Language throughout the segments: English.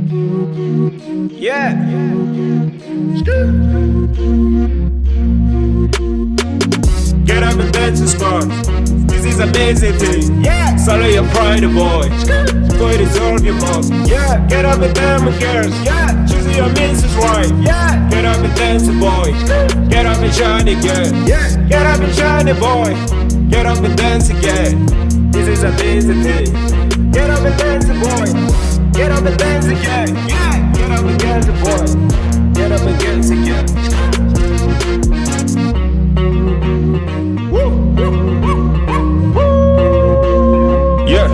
Yeah. Get up and dance the squad. This is amazing thing. Yeah. Swallow your pride, boy. Go and dissolve your mouth. Yeah. Get up and dance, my girls. Yeah. Choose your missus right. Yeah. Get up and dance, boy. Get up and shine again. Yeah. Get up and shine, boy. Get up and dance again. This is amazing thing. Get up and dance, boy. Get up and dance again. Yeah. Get up and dance, boy. Get up and dance again. Yeah.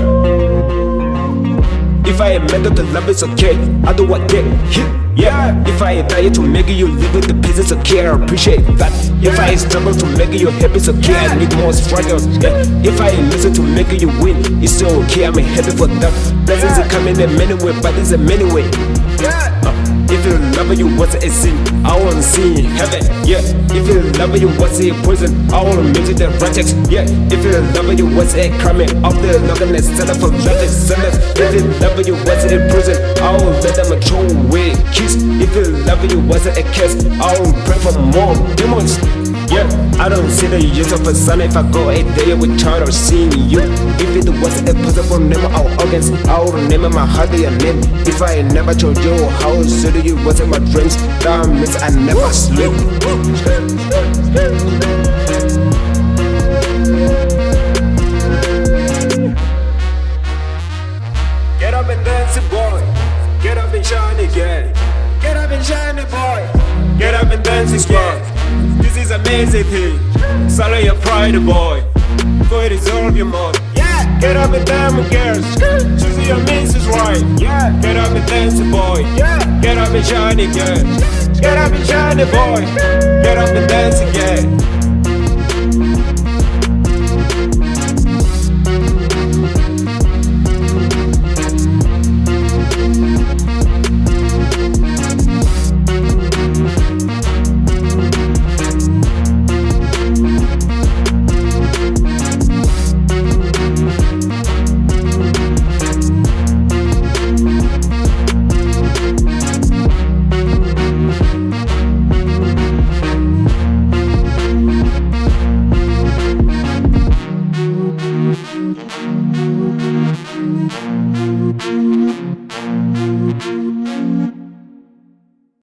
If I am meant to love, it's okay. I do what get hit. Yeah. If I die to make you live with the pieces of care, I appreciate that. If I struggle to make you happy, it's okay. I need more struggles. Yeah. If I listen to make you win, it's still okay. I'm happy for that. Blessings are coming in many ways, but it's a many way. If you love you, what's a sin? I wanna see heaven. Yeah. If you love you, what's a prison? I wanna make it the righteous. Yeah. If you love you, what's a crime? Of the loveliness, set up for love is sinless. If you love you, what's a prison? I will let them throw away kiss. If you love you, what's a kiss? I will pray for more demons. Yeah, I don't see the use of a son if I go a day without or seeing you. If it was a possible name of our organs, I would name my heart your name. If I never told you how should you was in my dreams, that means I never sleep. Get up and dance, boy. Get up and shine again. Get up and shine, boy. Get up and dance again. This is amazing thing. Swallow your pride, boy. Go and dissolve your mouth. Yeah. Get up and dance, my girls. Choose your missus right. Yeah. Get up and dance, boy. Yeah. Get up and shine again. Get up and shine, boy. Get up and dance again.